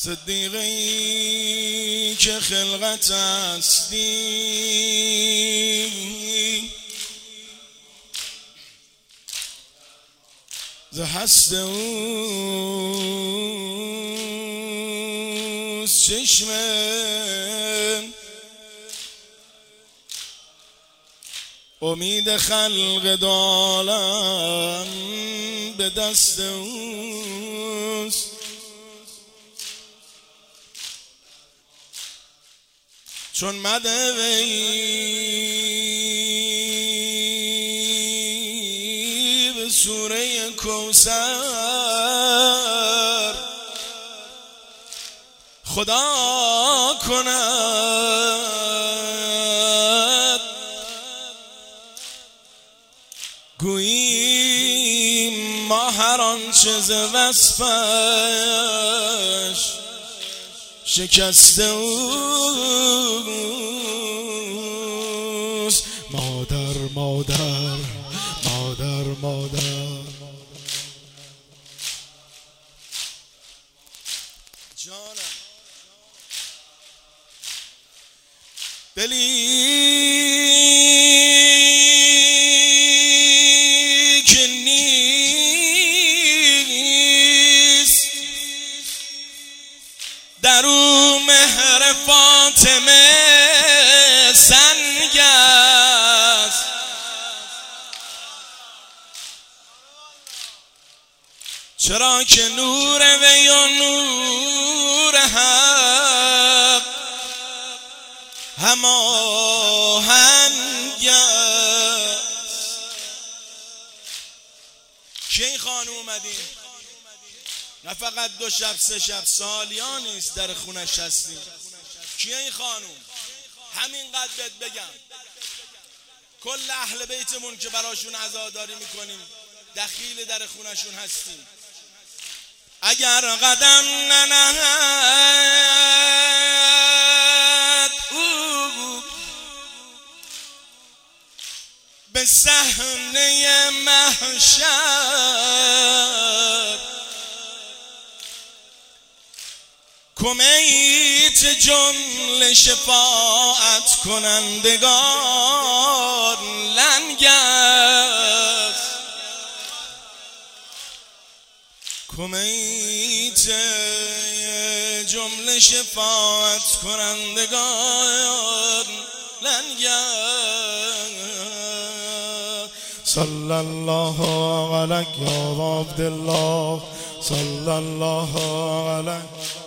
صدیقی که خلقت هستی ز هست اوست چشمه امید خلق دالم به دست اوست چون مده وی به سوره کوثر خدا کند گویی ما هر آنچه ز وصفش شکسته اوست. مادر مادر مادر مادر جانم دلی که نیست در او مهر فاطمه سنگ است. چرا که نور وی و نور حق هماهنگ است. کی این خانم اومدیم؟ نه فقط 2 شب 3 شب، سالیان نیست در خونش هستیم. کیه این خانم؟ همینقدر بهت بگم کل اهل بیتمون که براشون عزاداری میکنیم دخیل در خونشون هستیم. اگر قدم ننهد او به صحنه محشر کمیت جمله شفاعت کنندگان لنگ است. کمیت جمله شفاعت کنندگان لنگ است. صلی الله علیک یا عبدالله صلی الله علیک